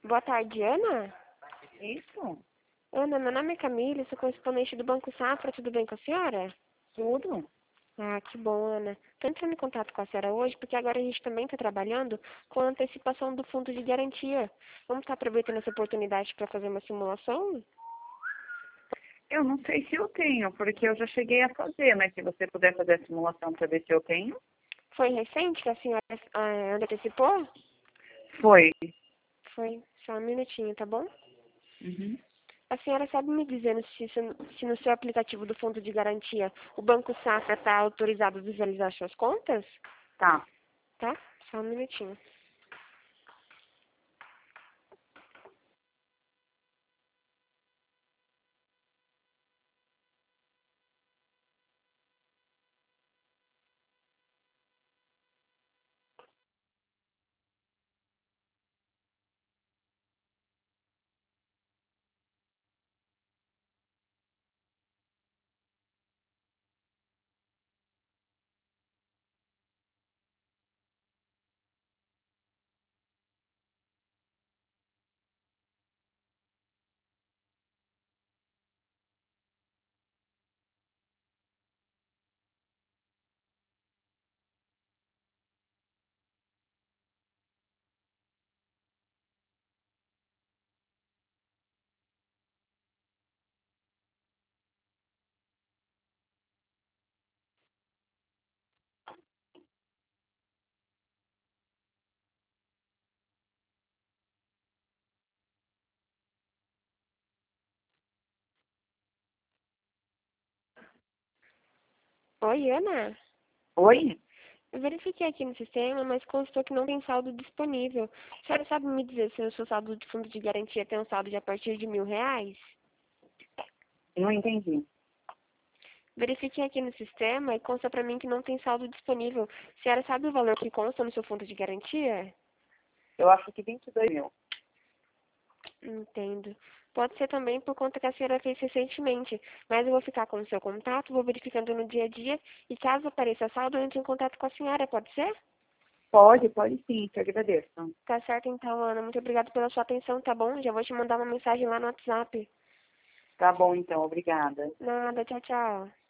Boa tarde, Ana. Isso, Ana, meu nome é Camila, sou correspondente do Banco Safra, tudo bem com a senhora? tudo. Ah, que bom, Ana. Estou entrando em contato com a senhora hoje porque agora a gente também está trabalhando com a antecipação do fundo de garantia. Vamos estar aproveitando essa oportunidade para fazer uma simulação? Eu não sei se eu tenho, porque eu já cheguei a fazer, mas se você puder fazer a simulação para ver se eu tenho. Foi recente que a senhora antecipou? Foi. Foi, só um minutinho, tá bom? Uhum. A senhora sabe me dizendo se no seu aplicativo do fundo de garantia o Banco Safra está autorizado a visualizar suas contas? Tá. Tá? Só um minutinho. Oi, Ana. Oi? Eu verifiquei aqui no sistema, mas constou que não tem saldo disponível. A senhora sabe me dizer se o seu saldo de fundo de garantia tem um saldo de a partir de R$ 1.000? Não entendi. Verifiquei aqui no sistema e consta para mim que não tem saldo disponível. A senhora sabe o valor que consta no seu fundo de garantia? Eu acho que 22 mil. Entendo. Pode ser também por conta que a senhora fez recentemente, mas eu vou ficar com o seu contato, vou verificando no dia a dia e caso apareça saldo, eu entro em contato com a senhora, pode ser? Pode sim, te agradeço. Tá certo então, Ana. Muito obrigada pela sua atenção, tá bom? Já vou te mandar uma mensagem lá no WhatsApp. Tá bom então, obrigada. Nada, tchau, tchau.